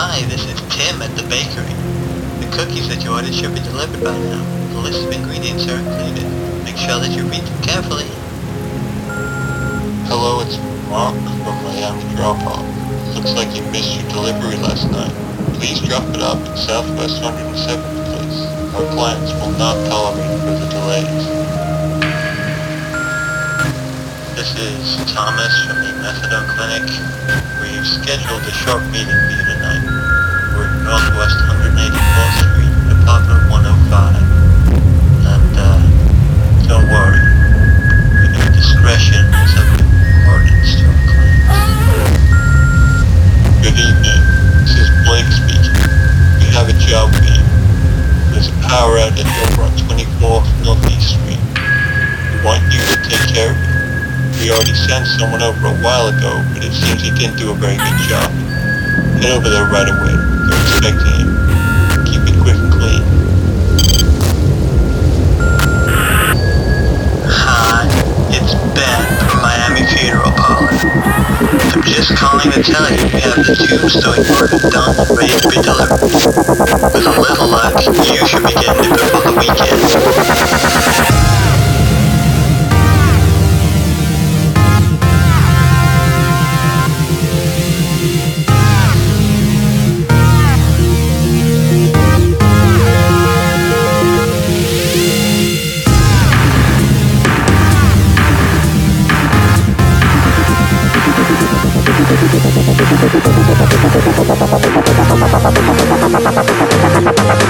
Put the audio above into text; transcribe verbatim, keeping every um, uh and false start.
Hi, this is Tim at the bakery. The cookies that you ordered should be delivered by now. The list of ingredients are included. Make sure that you read them carefully. Hello, it's Mark from Miami Drop-Off. Looks like you missed your delivery last night. Please drop it off at Southwest one hundred seventh Place. Our clients will not tolerate further delays. This is Thomas from the Methadone Clinic. We've scheduled a short meeting for you tonight. We're at Northwest one hundred eighty-fourth Street, Apartment one oh five. And, uh, don't worry. Your discretion is of importance to our clients. Good evening. This is Blake speaking. We have a job for you. There's a power outage over on twenty-fourth Northeast Street. We want you to take care of it. We already sent someone over a while ago, but it seems he didn't do a very good job. Head over there right away. They're expecting him. Keep it quick and clean. Hi, it's Ben from Miami Funeral Parlor. I'm just calling to tell you we have the tombstone order done and ready to be delivered. With a little luck, you should be getting it before the weekend. Thank you.